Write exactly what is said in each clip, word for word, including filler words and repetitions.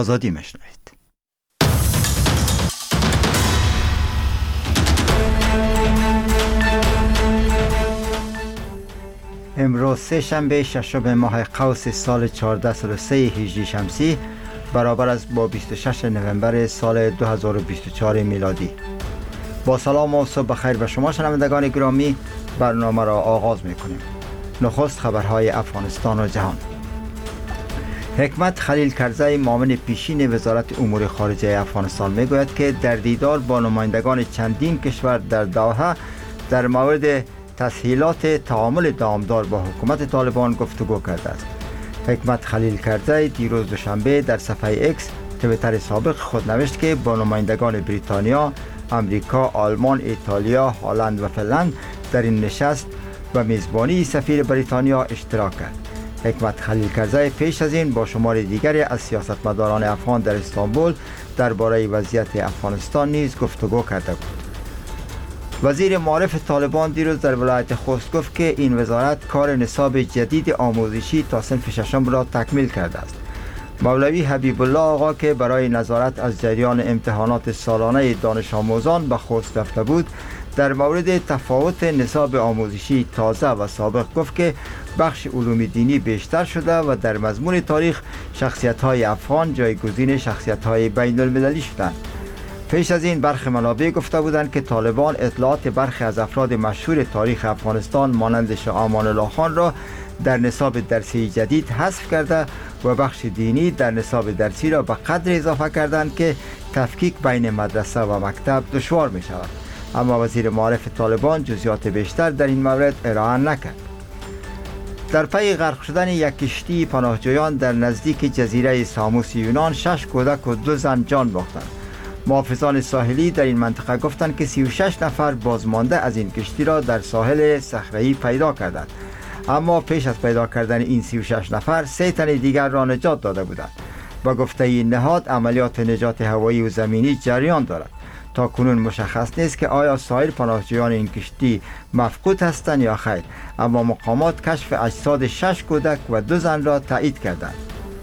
آزادی میشنوید. امروز سه شنبه ششم ماه قوس سال چهارده صد و سه هجری شمسی برابر است با بیست و شش نوامبر سال دو هزار و بیست و چهار میلادی. با سلام و صبح بخیر به شما شنوندگان گرامی، برنامه را آغاز میکنیم. نخست خبرهای افغانستان و جهان. حکمت خلیل کرزی معاون پیشین وزارت امور خارجه افغانستان میگوید که در دیدار با نمایندگان چندین کشور در دوحه در مورد تسهیلات تعامل دامدار با حکومت طالبان گفتگو کرده است. حکمت خلیل کرزی دیروز دوشنبه در صفحه اکس توییتر سابق خود نوشت که با نمایندگان بریتانیا، امریکا، آلمان، ایتالیا، هلند و فنلند در این نشست و میزبانی سفیر بریتانیا اشتراک کرد. حکمت خلیل کرزی پیش از این با شمار دیگری از سیاستمداران افغان در استانبول درباره وضعیت افغانستان نیز گفتگو کرده بود. وزیر معارف طالبان دیروز در ولایت خوست گفت که این وزارت کار نصاب جدید آموزشی تا صنف ششم را تکمیل کرده است. مولوی حبیب الله آقا که برای نظارت از جریان امتحانات سالانه دانش آموزان به خوست رفته بود، در مورد تفاوت نصاب آموزشی تازه و سابق گفت که بخش علوم دینی بیشتر شده و در مضمون تاریخ شخصیت‌های افغان جایگزین شخصیت‌های بین المللی شدند. پیش از این برخی منابع گفته بودند که طالبان اطلاعات برخی از افراد مشهور تاریخ افغانستان مانند شاه امان الله خان را در نصاب درسی جدید حذف کرده و بخش دینی در نصاب درسی را به قدر اضافه کردند که تفکیک بین مدرسه و مکتب دشوار می شود. اما وزیر معارف طالبان جزئیات بیشتر در این مورد ارائه نکرد. در پی غرق شدن یک کشتی پناهجویان در نزدیک جزیره ساموس یونان شش کودک و دو زن جان باختند. محافظان ساحلی در این منطقه گفتند که سی و شش نفر بازمانده از این کشتی را در ساحل صخره‌ای پیدا کردند، اما پیش از پیدا کردن این سی و شش نفر سه تن دیگر را نجات داده بودند. با گفته این نهاد عملیات نجات هوایی و زمینی جریان دارد. تا کنون مشخص نیست که آیا سایر پناهجویان این کشتی مفقود هستند یا خیر، اما مقامات کشف اجساد شش کودک و دو زن را تایید کردند.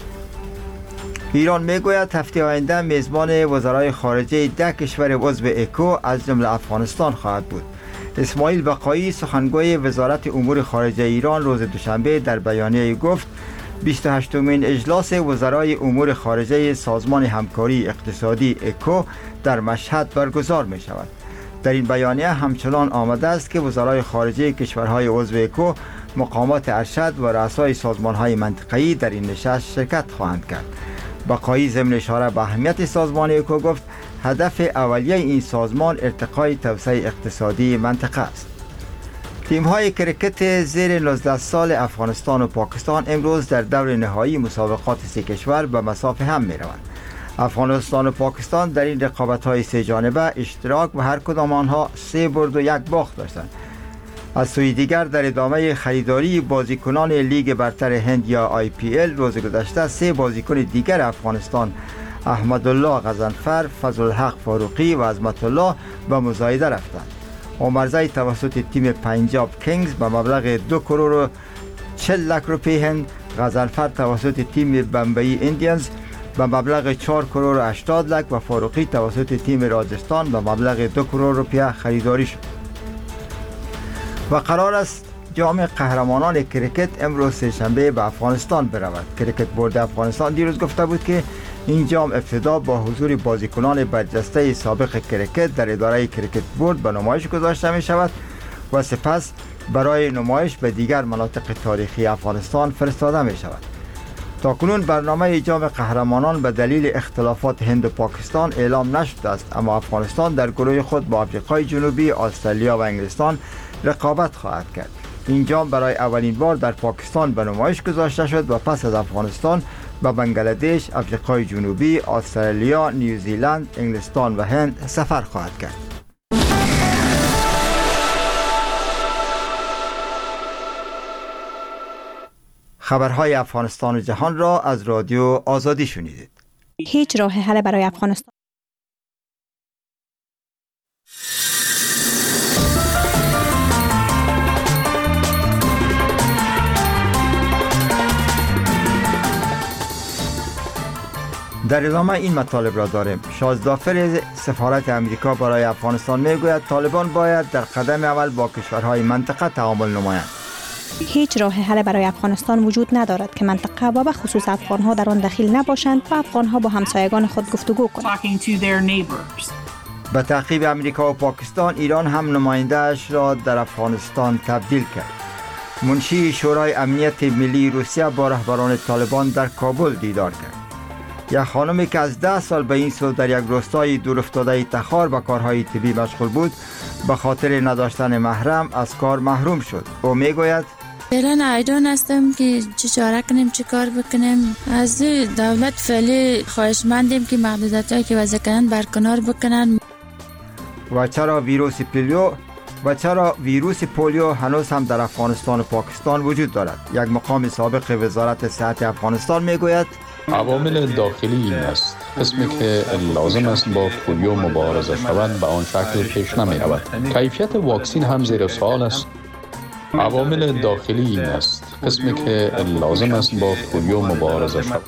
ایران میگوید هفته آینده میزبان وزرای خارجه ده کشور عضو اکو از جمله افغانستان خواهد بود. اسماعیل بقایی سخنگوی وزارت امور خارجه ایران روز دوشنبه در بیانیه گفت بیست و هشتمین اجلاس وزرای امور خارجه سازمان همکاری اقتصادی اکو در مشهد برگزار می شود. در این بیانیه همچنان آمده است که وزرای خارجه کشورهای عضو اکو، مقامات ارشد و رؤسای سازمانهای منطقه‌ای در این نشست شرکت خواهند کرد. بقایی ضمن اشاره به اهمیت سازمان اکو گفت هدف اولیه این سازمان ارتقای توسعه اقتصادی منطقه است. تیم‌های کرکت زیر نوزده سال افغانستان و پاکستان امروز در دور نهایی مسابقات سه کشور به مصاف هم می‌روند. افغانستان و پاکستان در این رقابت‌های سه جانبه اشتراک و هر کدام آنها سه برد و یک باخت داشتند. از سوی دیگر در ادامه خریداری بازیکنان لیگ برتر هند یا آی پی ال روز گذشته سه بازیکن دیگر افغانستان احمدالله غضنفر، فضلالحق فاروقی و عظمت الله به مزایده رفتند. عمرزی توسط تیم پنجاب کینگز به مبلغ دو کرور و چهل لک روپیه هند، غضنفر توسط تیم بمبئی ایندیانز به مبلغ چهار کرور و هشتاد لک و فاروقی توسط تیم راجستان به مبلغ دو کرور روپیه خریداری شد. و قرار است جام قهرمانان کرکت امروز سه‌شنبه به افغانستان برود. کرکت بورد افغانستان دیروز گفته بود که این جام ابتدا با حضور بازیکنان برجسته سابق کرکت در اداره کرکت بورد به نمایش گذاشته می شود و سپس برای نمایش به دیگر مناطق تاریخی افغانستان فرستاده می شود. تاکنون برنامه جام قهرمانان به دلیل اختلافات هند و پاکستان اعلام نشده است، اما افغانستان در گروه خود با آفریقای جنوبی، استرالیا و انگلستان رقابت خواهد کرد. این جام برای اولین بار در پاکستان به نمایش گذاشته شد و پس از افغانستان به بنگلادش، آفریقای جنوبی، استرالیا، نیوزیلند، انگلستان و هند سفر خواهد کرد. خبرهای افغانستان و جهان را از رادیو آزادی شنیدید. هیچ راه حل برای افغانستان در ادامه این مطالب را داریم. شازدافر سفارت امریکا برای افغانستان میگوید طالبان باید در قدم اول با کشورهای منطقه تعامل نمایند. هیچ راه حل برای افغانستان وجود ندارد که منطقه و به خصوص افغانها در آن دخیل نباشند و افغانها با همسایگان خود گفتگو کنند. به تعقیب امریکا و پاکستان، ایران هم نماینده‌اش را در افغانستان تبدیل کرد. منشی شورای امنیت ملی روسیه با رهبران طالبان در کابل دیدار کرد. یک خانمی که از ده سال به این سو در یک روستای دورافتاده تخار به کارهای طبی مشغول بود، به خاطر نداشتن محرم از کار محروم شد. او میگوید فعلا ایران هستم که چه چاره کنیم، چه کار بکنیم. از دولت فعلی خواهشمندیم که محدودیتایی که وضع کردن برکنار بکنن. و چرا ویروس پولیو و چرا ویروس پولیو هنوز هم در افغانستان و پاکستان وجود دارد؟ یک مقام سابق وزارت صحت افغانستان میگوید عوامل داخلی این است. قسمی که لازم است با پولیو مبارزه شود به آن شکل پیش نمی رود. کیفیت واکسین هم زیر سوال است. عوامل داخلی این است. قسمی که لازم است با پولیو مبارزه شود.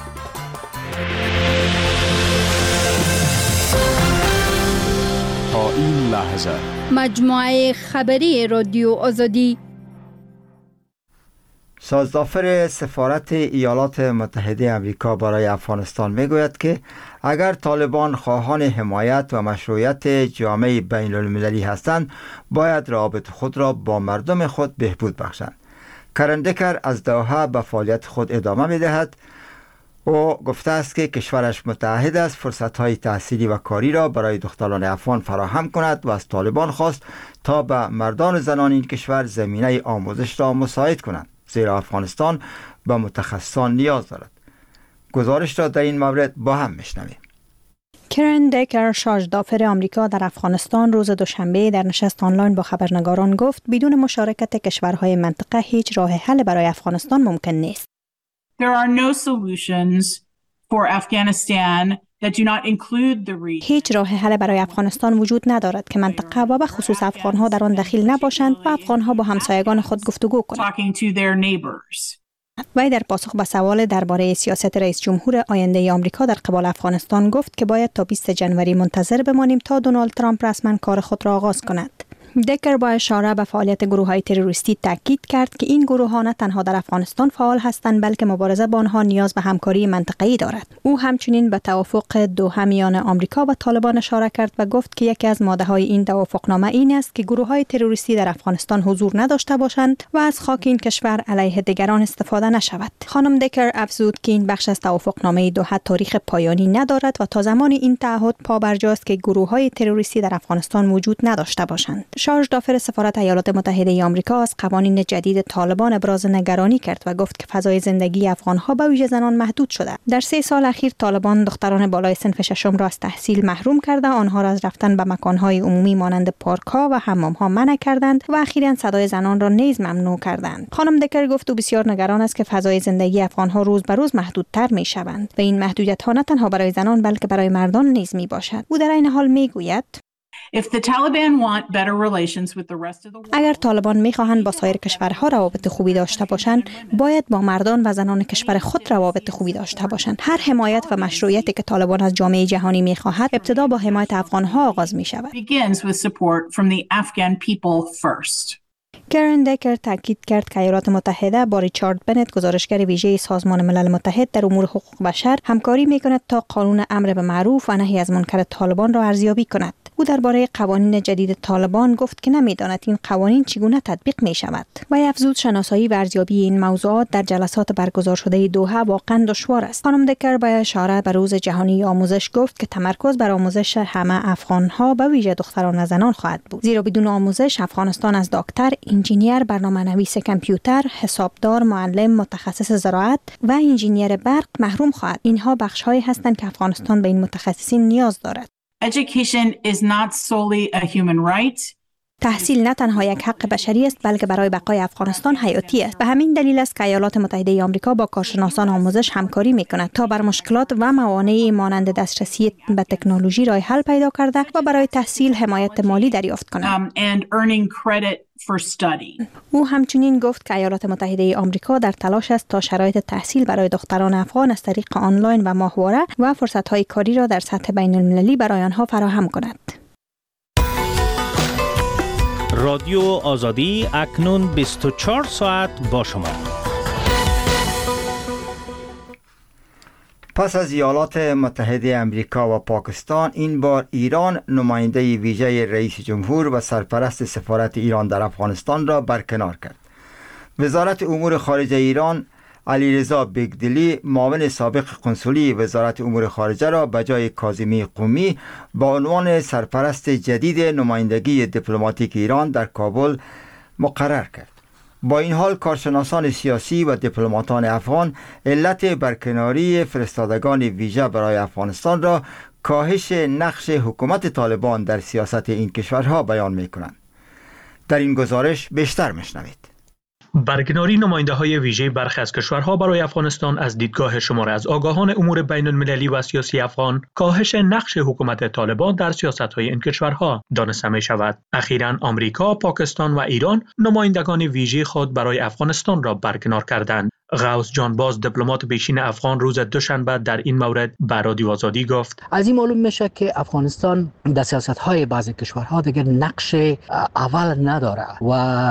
تا این لحظه مجموعه خبری رادیو آزادی. شازدافر سفارت ایالات متحده آمریکا برای افغانستان میگوید که اگر طالبان خواهان حمایت و مشروعیت جامعه بین المللی هستند، باید روابط خود را با مردم خود بهبود بخشند. کرن دکر از دوحه به فعالیت خود ادامه میدهد. او گفته است که کشورش متعهد است فرصت‌های تحصیلی و کاری را برای دختران افغان فراهم کند و از طالبان خواست تا به مردان و زنان این کشور زمینه آموزش را مساعد کنند، زیرا افغانستان به متخصصان نیاز دارد. گزارش را در این مورد با هم میشنویم. کرن دکر، شاژدافر آمریکا در افغانستان، روز دوشنبه در نشست آنلاین با خبرنگاران گفت بدون مشارکت کشورهای منطقه هیچ راه حل برای افغانستان ممکن نیست. There are no solutions for Afghanistan that do not include the region. هیچ راه حل برای افغانستان وجود ندارد که منطقه و به خصوص افغانها در آن دخیل نباشند و افغانها با همسایگان خود گفتگو کنند. Talking to their neighbors. وی در پاسخ به سوال درباره سیاست رئیس جمهور آینده آمریکا در قبال افغانستان گفت که باید تا بیست جنوری منتظر بمانیم تا دونالد ترامپ رسما کار خود را آغاز کند. دکر با اشاره به فعالیت گروه‌های تروریستی تاکید کرد که این گروه‌ها نه تنها در افغانستان فعال هستند بلکه مبارزه با آنها نیاز به همکاری منطقه‌ای دارد. او همچنین به توافق دوحه میان آمریکا و طالبان اشاره کرد و گفت که یکی از ماده‌های این توافقنامه این است که گروه‌های تروریستی در افغانستان حضور نداشته باشند و از خاک این کشور علیه دیگران استفاده نشود. خانم دکر افزود که این بخش از توافقنامه دوحه تاریخ پایانی ندارد و تا زمان این تعهد پابرجاست که گروه‌های تروریستی در افغانستان وجود نداشته باشند. شاژدافر سفارت ایالات متحده آمریکا از قوانین جدید طالبان ابراز نگرانی کرد و گفت که فضای زندگی افغان‌ها به ویژه زنان محدود شده. در سه سال اخیر طالبان دختران بالای صنف ششم را از تحصیل محروم کرده، آنها را از رفتن به مکان‌های عمومی مانند پارک‌ها و حمام‌ها منع کردند و اخیراً صدای زنان را نیز ممنوع کردند. خانم دکر گفت او بسیار نگران است که فضای زندگی افغان‌ها روز به روز محدودتر می‌شوند و این محدودیت‌ها نه تنها برای زنان بلکه برای مردان نیز میباشد. او در این حال میگوید If the Taliban want better relations with the rest of the world, اگر طالبان می‌خواهند با سایر کشورها روابط خوبی داشته باشند، باید با مردان و زنان کشور خود روابط خوبی داشته باشند. هر حمایت و مشروعیتی که طالبان از جامعه جهانی می‌خواهد، ابتدا با حمایت افغان‌ها آغاز می‌شود. begins with support from the Afghan people first. کرن دکر تاکید کرد که ایالات متحده با ریچارد بنت، گزارشگر ویژه سازمان ملل متحد در امور حقوق بشر، همکاری می‌کند تا قانون امر به معروف و نهی از منکر طالبان را ارزیابی کند. او درباره قوانین جدید طالبان گفت که نمی‌داند این قوانین چگونه تطبیق می‌شود. و افزود شناسایی و ارزیابی این موضوعات در جلسات برگزار شده دوحه واقعا دشوار است. خانم دکر با اشاره به روز جهانی آموزش گفت که تمرکز بر آموزش همه افغان‌ها به ویژه دختران و زنان خواهد بود، زیرا بدون آموزش افغانستان از دکتر، انجینیر، برنامه‌نویس کامپیوتر، حسابدار، معلم، متخصص زراعت و انجینیر برق محروم خواهد. اینها بخش‌هایی هستند که افغانستان به این متخصصین نیاز دارد. Education is not solely a human right. تحصیل نه تنها یک حق بشری است بلکه برای بقای افغانستان حیاتی است. به همین دلیل است که ایالات متحده آمریکا با کارشناسان آموزش همکاری می‌کند تا بر مشکلات و موانع مانند دسترسی به تکنولوژی راه حل پیدا کرده و برای تحصیل حمایت مالی دریافت کند. Um, and earning credit for study. او همچنین گفت که ایالات متحده آمریکا در تلاش است تا شرایط تحصیل برای دختران افغان از طریق آنلاین و ماهواره و فرصت‌های کاری را در سطح بین‌المللی برای آنها فراهم کند. رادیو آزادی اکنون بیست و چهار ساعت با شما. پس از ایالات متحده آمریکا و پاکستان، این بار ایران نماینده ویژه رئیس جمهور و سرپرست سفارت ایران در افغانستان را برکنار کرد. وزارت امور خارجه ایران علیرضا بیگدلی معاون سابق قنسولی وزارت امور خارجه را به جای کاظمی قومی با عنوان سرپرست جدید نمایندگی دیپلماتیک ایران در کابل مقرر کرد. با این حال کارشناسان سیاسی و دیپلماتان افغان علت برکناری فرستادگان ویژه برای افغانستان را کاهش نقش حکومت طالبان در سیاست این کشورها بیان می‌کنند. در این گزارش بیشتر می‌شنوید. برکناری نماینده های ویژه برخی از کشورها برای افغانستان از دیدگاه شماره از آگاهان امور بین المللی و سیاسی افغان کاهش نقش حکومت طالبان در سیاست های این کشورها دانسته می شود. اخیراً آمریکا، پاکستان و ایران نمایندگان ویژه خود برای افغانستان را برکنار کردند. غوث جانباز دیپلمات پیشین افغان روز دوشنبه در این مورد به رادیو آزادی گفت: از این معلوم میشه که افغانستان در سیاست‌های بعضی کشورها دیگر نقش اول نداره و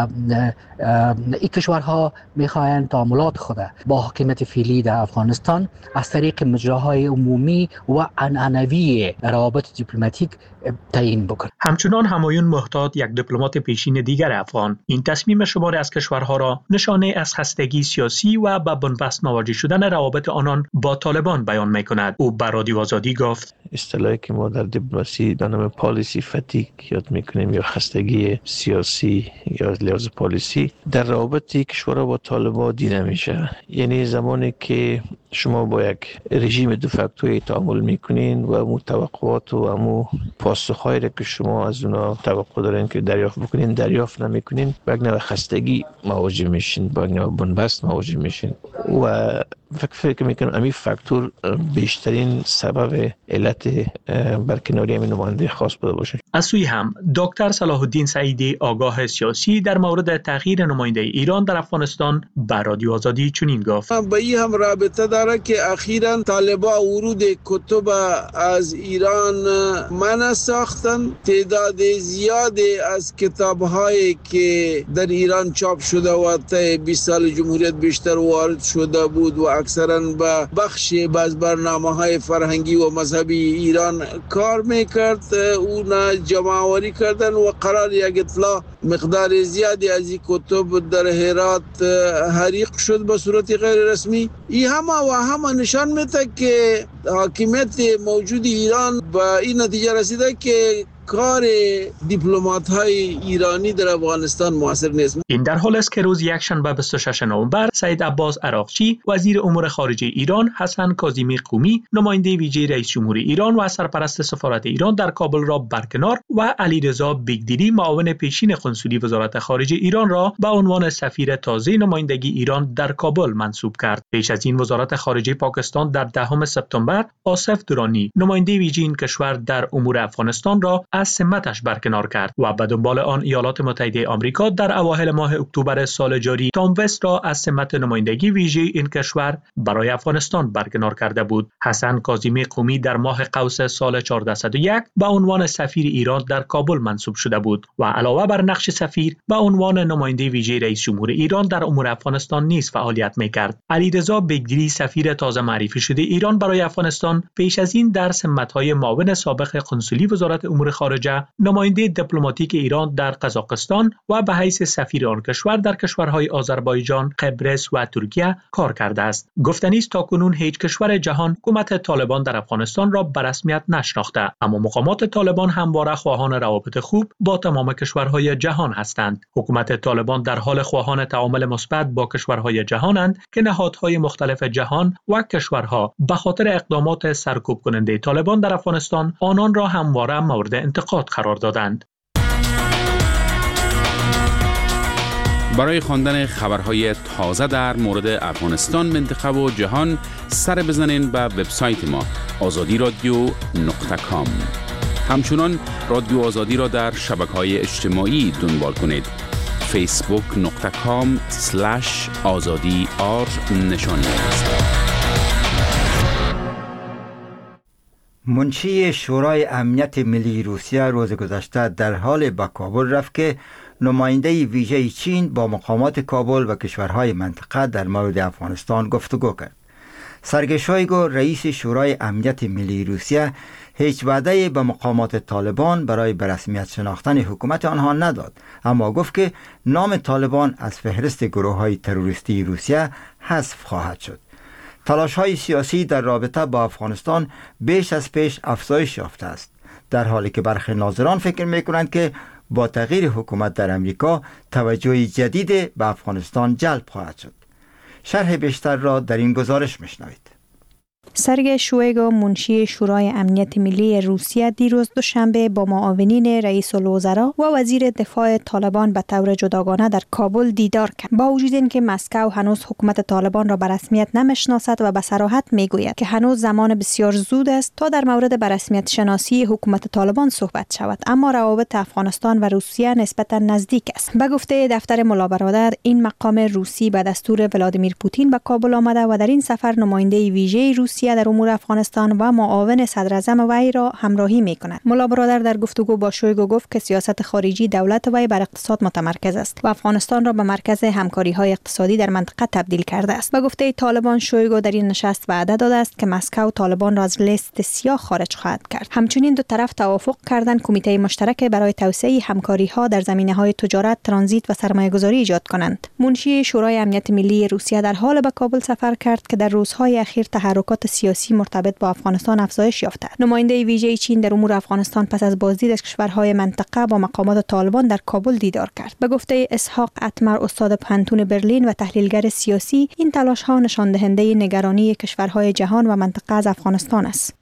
این کشورها میخواهند تعاملات خود با حکومت فعلی در افغانستان از طریق مجراهای عمومی و عنعنوی روابط دیپلماتیک تعیین بکنند. همچنان همایون محتاط، یک دیپلمات پیشین دیگر افغان، این تصمیم شماری از کشورها را نشانه از خستگی سیاسی و به بنبست مواجه شدن روابط آنان با طالبان بیان می‌کند. او به رادیو آزادی گفت: اصطلاحی که ما در دیپلماسی به نام پالیسی فتیگ یاد می‌کنیم یا خستگی سیاسی یا لحاظ پالیسی در روابط کشورها با طالبان دیده میشه. یعنی زمانی که شما با یک رژیم دو فاکتوری تعامل میکنین و امو توقعات و امو پاسخهایی را که شما از اونا توقع دارین که دریافت بکنین دریافت نمیکنین، با یک نوع خستگی مواجه میشین، با یک نوع بنبست مواجه میشین و فکر فکر میکنم امی فاکتور بیشترین سبب علت برکناری همین نماینده خاص بوده باشه. از سوی هم دکتر صلاح الدین سعیدی، آگاه سیاسی، در مورد تغییر نماینده ایران در افغانستان به رادیو آزادی چنین گفت: با این هم رابطه داره که اخیراً طالبان ورود کتب از ایران منع ساختن. تعداد زیادی از کتاب‌هایی که در ایران چاپ شده و تا بیست سال جمهوریت بیشتر وارد شده بود و اکثراً به بخش از برنامه‌های فرهنگی و مذهبی ایران کار میکرد، اونا جمع‌آوری کردن و قرار یک اطلاع مقدار زیادی از این کتب در هرات حریق شد به صورت غیر رسمی. این همه و همه نشان میده که حاکمیت موجود ایران به این نتیجه رسیده که کار دیپلمات‌های ایرانی در افغانستان موثر نیست. این در حال است که روز یکشنبه بیست و ششم نوامبر سید عباس عراقچی، وزیر امور خارجه ایران، حسن کاظمی قومی، نماینده ویژه رئیس جمهور ایران و سرپرست سفارت ایران در کابل را برکنار و علیرضا بیگدلی، معاون پیشین قنسولی وزارت خارجه ایران را به عنوان سفیر تازه نمایندگی ایران در کابل منصوب کرد. پیش از این وزارت خارجه پاکستان در دهم سپتامبر آصف درانی، نماینده ویژه این کشور در امور افغانستان را از سمتش برکنار کرد و به دنبال آن ایالات متحده آمریکا در اوایل ماه اکتبر سال جاری تام وست را از سمت نمایندگی ویژه این کشور برای افغانستان برکنار کرده بود. حسن کاظمی قومی در ماه قوس سال چهارصد و یک به عنوان سفیر ایران در کابل منصوب شده بود و علاوه بر نقش سفیر به عنوان نماینده ویژه رئیس جمهور ایران در امور افغانستان نیز فعالیت می‌کرد. علیرضا بیگدلی، سفیر تازه معرفی شده ایران برای افغانستان، پیش از این در سمت‌های معاون سابق قنسولی وزارت امور خارجه، نماینده دیپلماتیک ایران در قزاقستان و به حیث سفیر آن کشور در کشورهای آذربایجان، قبرس و ترکیه کار کرده است. گفتنی است تاکنون هیچ کشور جهان حکومت طالبان در افغانستان را به رسمیت نشناخته، اما مقامات طالبان همواره خواهان روابط خوب با تمام کشورهای جهان هستند. حکومت طالبان در حال خواهان تعامل مثبت با کشورهای جهانند که نهادهای مختلف جهان و کشورها به خاطر اقدامات سرکوب کننده طالبان در افغانستان آنان را همواره مورد انتقاد قرار دادند. برای خواندن خبرهای تازه در مورد افغانستان، منطقه و جهان سر بزنین به وبسایت ما آزادی رادیو نقطه کام. همچنان رادیو آزادی را در شبکه‌های اجتماعی دنبال کنید. فیسبوک نقطه کام سلش آزادی آر نشانی است. منشی شورای امنیت ملی روسیه روز گذشته در حال به کابل رفت که نماینده ویژه چین با مقامات کابل و کشورهای منطقه در مورد افغانستان گفتگو کرد. سرگئی شویگو رئیس شورای امنیت ملی روسیه هیچ وعده به مقامات طالبان برای به رسمیت شناختن حکومت آنها نداد، اما گفت که نام طالبان از فهرست گروه‌های تروریستی روسیه حذف خواهد شد. تلاش‌های سیاسی در رابطه با افغانستان بیش از پیش افزایش یافته است، در حالی که برخی ناظران فکر می‌کنند که با تغییر حکومت در امریکا توجه جدید به افغانستان جلب خواهد شد. شرح بیشتر را در این گزارش میشنوید. سرگئی شویگو منشی شورای امنیت ملی روسیه دیروز دوشنبه با معاونین رئیس الوزراء و وزیر دفاع طالبان به طور جداگانه در کابل دیدار کرد. با وجود اینکه مسکو هنوز حکومت طالبان را به رسمیت نمیشناسد و به صراحت میگوید که هنوز زمان بسیار زود است تا در مورد به رسمیت شناسی حکومت طالبان صحبت شود، اما روابط افغانستان و روسیه نسبتا نزدیک است. به گفته دفتر ملا برادر، این مقام روسی به دستور ولادیمیر پوتین به کابل آمده و در این سفر نماینده ویژه روسیه در امور افغانستان و معاون صدر اعظم وی را همراهی می کند. ملا برادر در گفتگو با شویگو گفت که سیاست خارجی دولت وی بر اقتصاد متمرکز است و افغانستان را به مرکز همکاری های اقتصادی در منطقه تبدیل کرده است. به گفته طالبان، شویگو در این نشست وعده داده است که مسکو طالبان را از لیست سیاه خارج خواهد کرد. همچنین دو طرف توافق کردند کمیته مشترک برای توسعه همکاری ها در زمینه‌های تجارت، ترانزیت و سرمایه‌گذاری ایجاد کنند. منشی شورای امنیت ملی روسیه در حال به کابل سفر کرد که در روزهای اخیر تحرکات سیاسی مرتبط با افغانستان افزایش یافته است. نماینده ویژه چین در امور افغانستان پس از بازدید از کشورهای منطقه با مقامات طالبان در کابل دیدار کرد. به گفته اسحاق اتمر، استاد پانتون برلین و تحلیلگر سیاسی، این تلاش‌ها نشان دهنده نگرانی کشورهای جهان و منطقه از افغانستان است.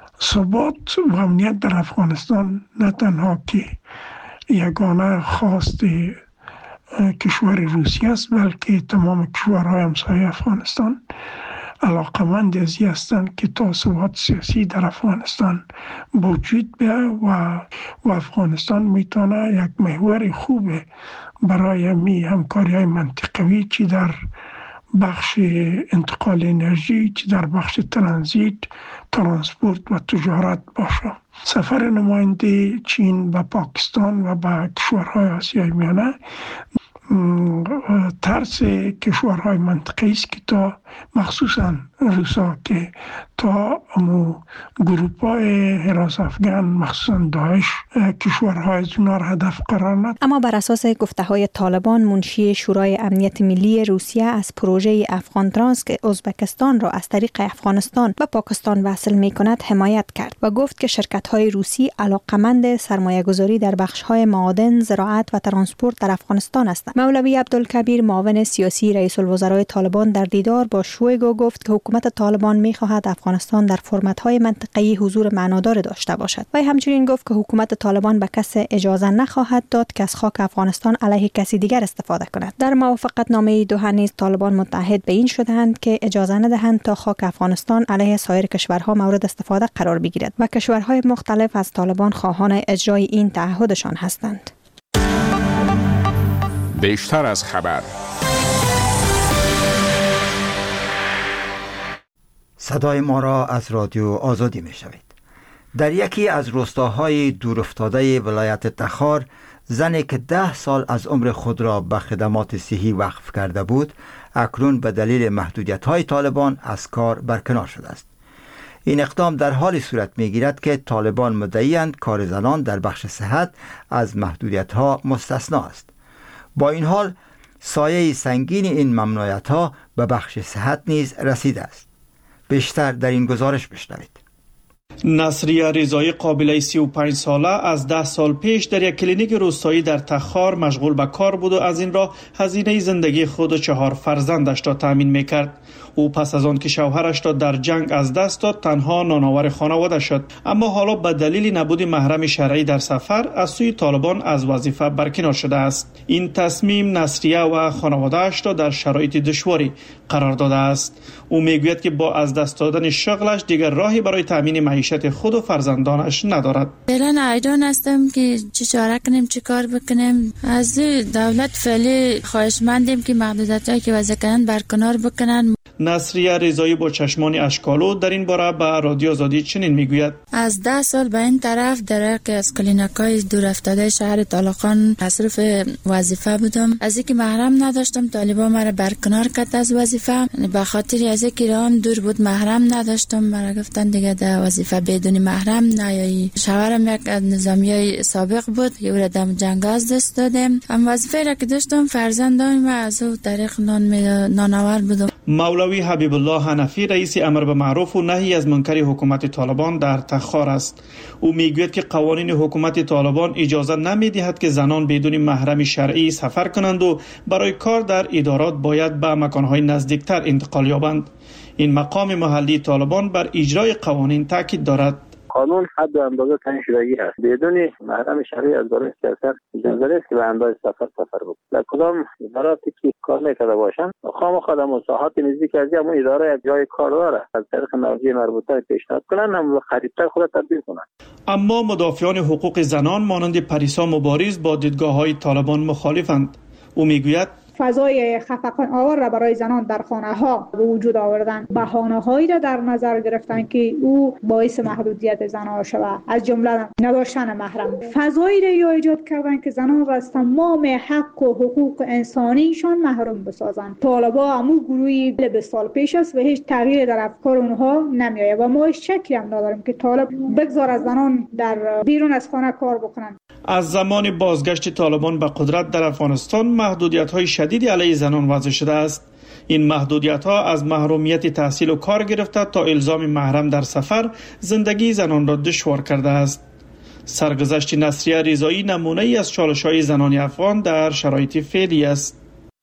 ثبات و امنیت در افغانستان نه تنها که یگانه خواست کشور روسیه است، بلکه تمام کشورهای همسایه افغانستان علاقمند از این هستند که تا ثبات سیاسی در افغانستان وجود بیاید و و افغانستان میتونه یک محور خوب برای می همکاری های منطقوی، چی در بخش انتقال انرژی، چی در بخش ترانزیت، ترانسپورت و تجارت باشه. سفر نماینده چین و پاکستان و به کشورهای آسیای میانه ترس کشورهای منطقه‌ای است که تا مخصوصا روسا که تا امو گروپ‌های حراس افغان مخصوصا داعش کشورهای از اونا را هدف قرار نداد. اما بر اساس گفته‌های طالبان، منشی شورای امنیت ملی روسیه از پروژه افغان ترانس که ازبکستان را از طریق افغانستان و پاکستان وصل می‌کند حمایت کرد و گفت که شرکت‌های روسی علاقمند سرمایه‌گذاری در بخش‌های معادن، زراعت و ترانسپورت در افغانستان هستند. مولوی عبدالکبیر، معاون سیاسی رئیس الوزراء طالبان، در دیدار با شویگو گفت که حکومت طالبان می‌خواهد افغانستان در فرمت‌های منطقه‌ای حضور معنادار داشته باشد. و همچنین گفت که حکومت طالبان به کس اجازه نخواهد داد که از خاک افغانستان علیه کسی دیگر استفاده کند. در موافقتنامه دوحه نیز طالبان متعهد به این شدند که اجازه ندهند تا خاک افغانستان علیه سایر کشورها مورد استفاده قرار بگیرد و کشورهای مختلف از طالبان خواهان اجرای این تعهدشان هستند. بیشتر از خبر. صدای ما را از رادیو آزادی می شوید. در یکی از روستاهای دورافتاده ولایت تخار، زنی که ده سال از عمر خود را به خدمات صحی وقف کرده بود، اکنون به دلیل محدودیت‌های طالبان از کار برکنار شده است. این اقدام در حال صورت می‌گیرد که طالبان مدعی‌اند کار زنان در بخش صحت از محدودیت‌ها مستثنا است. با این حال سایه سنگین این ممنوعیت‌ها به بخش صحت نیز رسیده است. بیشتر در این گزارش بشنوید. نصریه رضایی قابله سی و پنج ساله از ده سال پیش در یک کلینیک روستایی در تخار مشغول به کار بود و از این راه هزینه زندگی خود و چهار فرزندش را تامین میکرد. او پس از آن که شوهرش را در جنگ از دست داد تنها نانآور خانواده شد، اما حالا به دلیل نبود محرم شرعی در سفر از سوی طالبان از وظیفه برکنار شده است. این تصمیم نصریه و خانواده‌اش را در شرایط دشواری قرار داده است. او میگوید که با از دست دادن شغلش دیگر راهی برای تامین معیشت خود و فرزندانش ندارد. فعلا حیران هستم که چه چاره کنیم، چه کار بکنیم. از دولت فعلی خواهشمندیم که محدودیتایی که وضع کردن برکنار بکنن. نصریه رضایی با چشمان اشکالو در این باره به رادیو آزادی چنین میگوید: از ده سال به این طرف در یک از کلینیکای دور افتاده شهر طالقان مصروف وظیفه بودم. از اینکه محرم نداشتم طالبان مرا برکنار کرد از وظیفه. به خاطر از اینکه ایران دور بود محرم نداشتم، مرا گفتن دیگه در وظیفه بدون محرم نیایی. شوهرم یک از نظامیای سابق بود، یه را دم جنگ از دست دادم. هم وظیفه را که داشتم فرزندان و از او طریق نان نانآور بودم. مولوی حبیب الله حنفی رئیس امر به معروف و نهی از منکر حکومت طالبان در تخار است. او میگوید که قوانین حکومت طالبان اجازه نمیدهد که زنان بدون محرم شرعی سفر کنند و برای کار در ادارات باید به مکانهای نزدیکتر انتقال یابند. این مقام محلی طالبان بر اجرای قوانین تاکید دارد. قانون حد و اندازه تعیین شدگی هست. بدون محرم شرعی از برای سیاست اجازه نیست که به اندازه سفر سفر بکنه. در کدام اداراتی که کار میکرده باشن خامخا در مساحات نزدیک از همون اداره یک جای کار داره از طریق مرجع مربوطه پیشنهاد کنن هم خریدتر خود تبدیل کنن. اما مدافعان حقوق زنان مانند پریسا مبارز با دیدگاه‌های طالبان مخالفند. او میگوید فضای خفقان آور را برای زنان در خانه ها به وجود آوردن، بهانه هایی را در نظر گرفتن که او باعث محدودیت زنان شود، از جمله نداشتن محرم. فضایی را ایجاد کردن که زنان را از تمام حق و حقوق انسانیشان محروم بسازند. طالبا همون گروهی بیست سال پیش است و هیچ تغییر در افکار اونها نمیآید و ما هیچ شکی هم نداریم که طالب بگذار از زنان در بیرون از خانه کار بکنند. از زمان بازگشت طالبان به قدرت در افغانستان محدودیت‌های شدیدی علیه زنان وضع شده است. این محدودیت‌ها از محرومیت تحصیل و کار گرفته تا الزام محرم در سفر زندگی زنان را دشوار کرده است. سرگذشت نصریه رضایی نمونه‌ای از چالش‌های زنان افغان در شرایط فعلی است.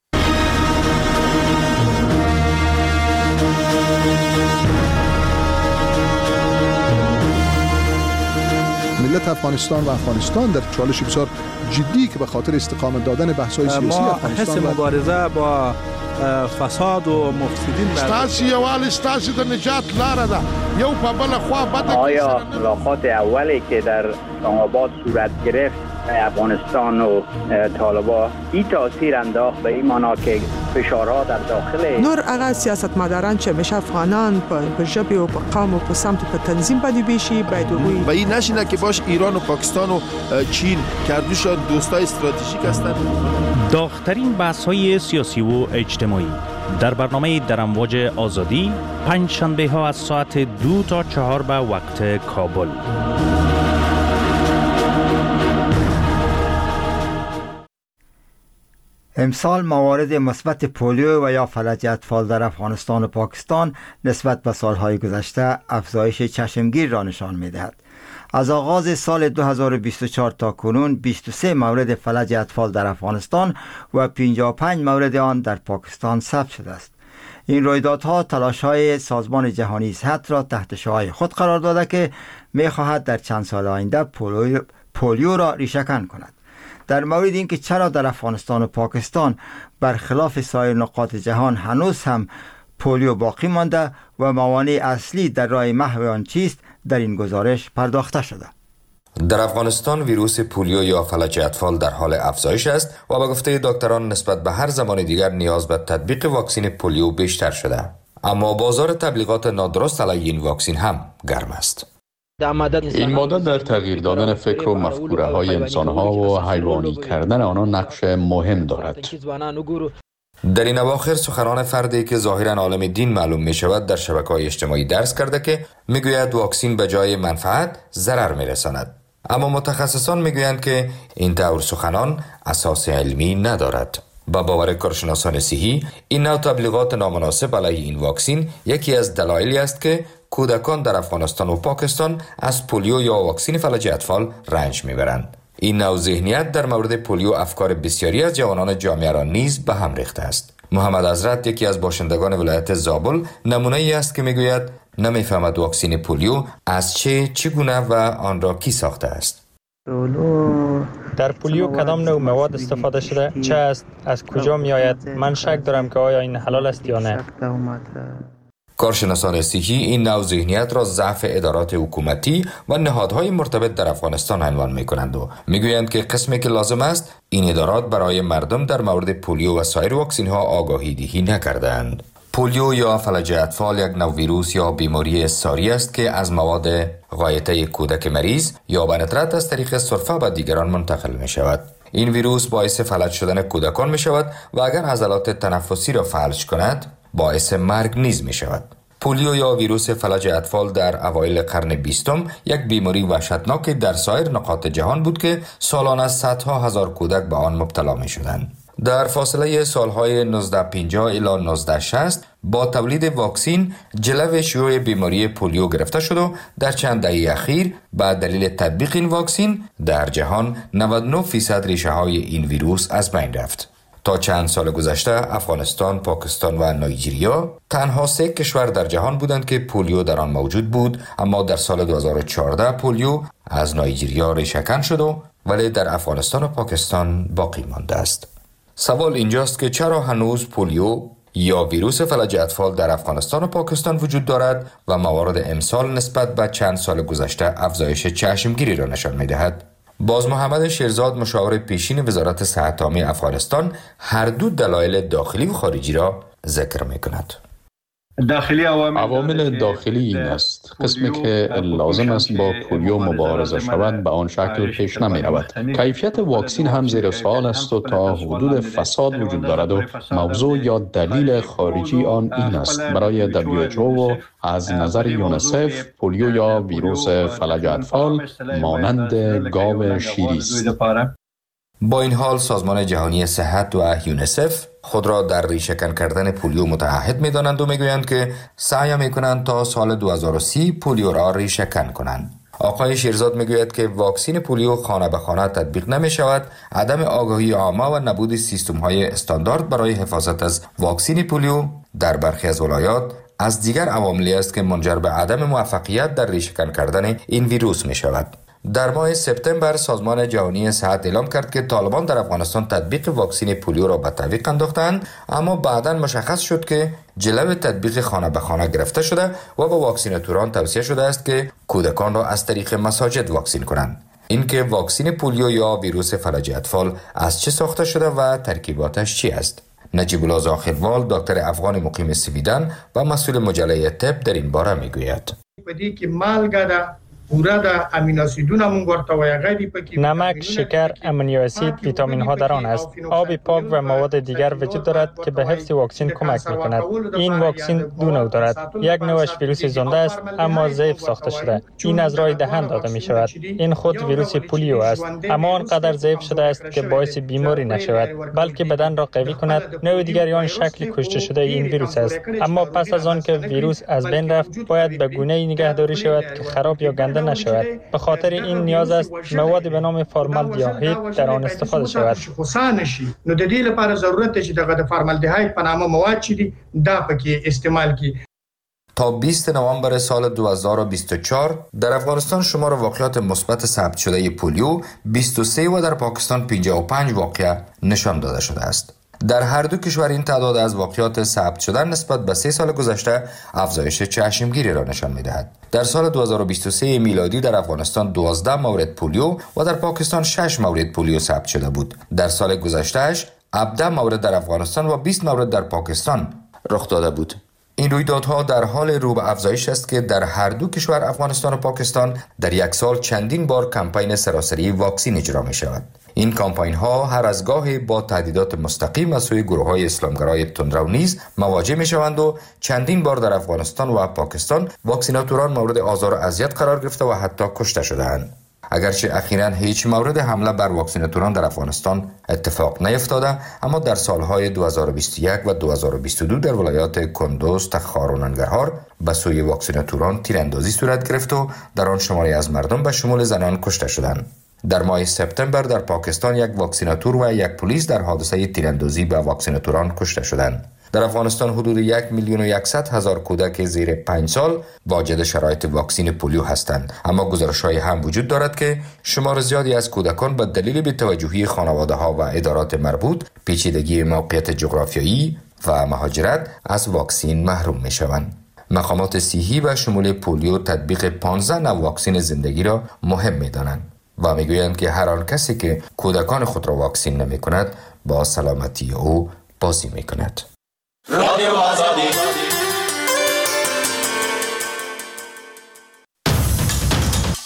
ملت افغانستان و افغانستان در چالش بسیار جدی که به خاطر استقامت دادن بحث‌های سیاسی افغانستان ما حس مبارزه با فساد و مفسدین ستاسي یوال ستاسي د نجات لاره ده یو په بل خوا بد. آیا ملاقات اولی که در اسلام آباد صورت گرفت افغانستان و طالبان این تاثیر انداخت به این معنا که فشارها در داخل نور اغا سیاستمداران چې مشه افغانان په ژبه او په قوم او په سمت په تنظیم باندې بشي باید و این نشینه که باش ایران و پاکستان و چین کردوشان دوستای استراتژیک هستند. داغ‌ترین بحث‌های سیاسی و اجتماعی در برنامه در امواج آزادی پنج شنبه ها از ساعت دو تا چهار به وقت کابل. امسال موارد مثبت پولیو و یا فلج اطفال در افغانستان و پاکستان نسبت به سالهای گذشته افزایش چشمگیر را نشان می‌دهد. از آغاز سال دو هزار و بیست و چهار تا کنون بیست و سه مورد فلج اطفال در افغانستان و پنجاه و پنج مورد آن در پاکستان ثبت شده است. این رویدادها تلاش‌های سازمان جهانی صحت را تحت شعاع خود قرار داده که می‌خواهد در چند سال آینده پولیو, پولیو را ریشه‌کن کند. در مورد اینکه چرا در افغانستان و پاکستان برخلاف سایر نقاط جهان هنوز هم پولیو باقی مانده و موانع اصلی در راه محو آن چیست، در این گزارش پرداخته شده. در افغانستان ویروس پولیو یا فلج اطفال در حال افزایش است و به گفته دکتران نسبت به هر زمان دیگر نیاز به تطبیق واکسن پولیو بیشتر شده. اما بازار تبلیغات نادرست علیه این واکسن هم گرم است. این ماده در تغییر دادن فکر و مفکوره های انسان ها و حیوانی کردن آنها نقش مهم دارد. در این اواخر سخنان فردی که ظاهرا عالم دین معلوم می شود در شبکه‌های اجتماعی درس کرده که میگوید واکسن به جای منفعت ضرر می رساند. اما متخصصان میگویند که این طور سخنان اساس علمی ندارد. با باور کارشناسان صحی این نوع تبلیغات نامناسب علیه این واکسن یکی از دلایلی است که کودکان در افغانستان و پاکستان از پولیو یا واکسن فلج اطفال رنج میبرند. این نوع ذهنیت در مورد پولیو افکار بسیاری از جوانان جامعه را نیز به هم ریخته است. محمد حضرت یکی از باشندگان ولایت زابل نمونه ای است که میگوید نمیفهمد واکسن پولیو از چه چگونه و آن را کی ساخته است. در پولیو کدام نوع مواد استفاده شده؟ چه است؟ از کجا می آید؟ من شک دارم که آیا این حلال است یا نه. کارشناسان صحی این نوع ذهنیت را ضعف ادارات حکومتی و نهادهای مرتبط در افغانستان عنوان می کنند و می گویند که قسمی که لازم است این ادارات برای مردم در مورد پولیو و سایر واکسن ها آگاهی دهی نکردند. پولیو یا فلج اطفال یک نوع ویروس یا بیماری ساری است که از مواد غایطه کودک مریض یا به ندرت از طریق سرفه به دیگران منتقل می شود. این ویروس باعث فلج شدن کودکان می شود و اگر عضلات تنفسی را فلج کند باعث مرگ نیز می شود. پولیو یا ویروس فلج اطفال در اوایل قرن بیستم یک بیماری وحشتناک در سایر نقاط جهان بود که سالانه صدها هزار کودک به آن مبتلا می شدند. در فاصله سالهای نوزده پنجاه الی نوزده شصت با تولید واکسن جلو شیوع بیماری پولیو گرفته شد و در چند دهه اخیر به دلیل تطبیق این واکسن در جهان نود و نه فیصد ریشه های این ویروس از بین رفت. تا چند سال گذشته افغانستان، پاکستان و نایجریا تنها سه کشور در جهان بودند که پولیو در آن موجود بود، اما در سال دو هزار و چهارده پولیو از نایجریا ریشه‌کن شد و ولی در افغانستان و پاکستان باقی مانده است. سوال اینجاست که چرا هنوز پولیو یا ویروس فلج اطفال در افغانستان و پاکستان وجود دارد و موارد امسال نسبت به چند سال گذشته افزایش چشمگیری را نشان می‌دهد. باز محمد شیرزاد مشاور پیشین وزارت صحت عامه افغانستان هر دو دلایل داخلی و خارجی را ذکر می‌کند. داخلی عوامل داخلی این است: قسمی که لازم است با پولیو مبارزه شود به آن شکل پیش نمی رود. کیفیت واکسن هم زیر سوال است و تا حدود فساد وجود دارد و موضوع یا دلیل خارجی آن این است: برای دبلیو اچ او و از نظر یونیسف پولیو یا ویروس فلج اطفال مانند گاو شیری است. با این حال سازمان جهانی صحت و یونیسف خود را در ریشه‌کن کردن پولیو متعهد می دانند و می گویند که سعی می کنند تا سال دو هزار و سی پولیو را ریشه‌کن کنند. آقای شیرزاد می گوید که واکسن پولیو خانه به خانه تطبیق نمی شود، عدم آگاهی عامه و نبود سیستم های استاندارد برای حفاظت از واکسن پولیو در برخی از ولایات از دیگر عواملی است که منجر به عدم موفقیت در ریشه‌کن کردن این ویروس می شود. در ماه سپتامبر سازمان جهانی صحت اعلام کرد که طالبان در افغانستان تطبیق واکسن پولیو را به تعویق انداختند، اما بعداً مشخص شد که جلو تطبیق خانه به خانه گرفته شده و به واکسیناتوران توصیه شده است که کودکان را از طریق مساجد واکسن کنند. اینکه واکسن پولیو یا ویروس فلج اطفال از چه ساخته شده و ترکیباتش چی است؟ نجیب الله زاخروال دکتر افغان مقیم سویدن و مسئول مجله طب در این باره میگوید. پدې کې مالګه ده، پورا د امینو اسیدونه مونږ ورته وایي، غیر پکې نمک، شکر، امینو اسید، ویتامین ها در آن است. آب پاک و مواد دیگر وجود دارد که به حفظ واکسن کمک می‌کند. این واکسن دو نوع دارد. یک نوعش ویروس زنده است اما ضعیف ساخته شده. این از راه دهن داده می‌شود. این خود ویروس پولیو است، اما آنقدر ضعیف شده است که باعث بیماری نشود، بلکه بدن را قوی کند. نوع دیگری آن شکل کشته شده این ویروس است، اما پس از آن که ویروس از بین رفت باید به گونه‌ای نگهداری شود که خراب یا گنده نشود. به خاطر این نیاز است مواد به نام فارمالدهید در آن استفاده شود. نو د دې لپاره ضرورت دی چې دغه د فارمالدهید په نامه مواد چې دي دا پکې استعمال کی. تا بیستم نوامبر سال دو هزار و بیست و چهار در افغانستان شمار واقعات مثبت ثبت شده پولیو بیست و سه و در پاکستان پنجاه و پنج واقعه نشان داده شده است. در هر دو کشور این تعداد از واقعات ثبت شده نسبت به سه سال گذشته افزایش چشمگیری را نشان می‌دهد. در سال دو هزار و بیست و سه میلادی در افغانستان دوازده مورد پولیو و در پاکستان شش مورد پولیو ثبت شده بود. در سال گذشتهش هفده مورد در افغانستان و بیست مورد در پاکستان رخ داده بود. این رویدادها در حال رو به افزایش است که در هر دو کشور افغانستان و پاکستان در یک سال چندین بار کمپین سراسری واکسن اجرا می شود. این کمپین ها هر از گاهی با تهدیدات مستقیم از سوی گروه های اسلامگرای تندرو نیز مواجه می شوند و چندین بار در افغانستان و پاکستان واکسیناتوران مورد آزار و اذیت قرار گرفته و حتی کشته شده‌اند. اگرچه اخیراً هیچ مورد حمله بر واکسیناتوران در افغانستان اتفاق نیفتاده، اما در سالهای دو هزار و بیست و یک و دو هزار و بیست و دو در ولایات کندوز، تخار و ننگرهار به سوی واکسیناتوران تیراندازی صورت گرفت و در آن شماری از مردم به شمول زنان کشته شدند. در ماه سپتامبر در پاکستان یک واکسیناتور و یک پلیس در حادثه تیراندازی به واکسیناتوران کشته شدند. در افغانستان حدود یک میلیون و یکصد هزار کودک زیر پنج سال واجد شرایط واکسین پولیو هستند، اما گزارش‌های هم وجود دارد که شمار زیادی از کودکان به دلیل بی‌توجهی خانواده‌ها و ادارات مربوط، پیچیدگی موقعیت جغرافیایی و مهاجرت از واکسین محروم می‌شوند. مقامات صحی و شمول پولیو تطبیق پانزده نوع واکسین زندگی را مهم می‌دانند و می‌گویند که هر آن کسی که کودکان خود را واکسین نمی‌کند با سلامتی او بازی می‌کند. رادیو آزادی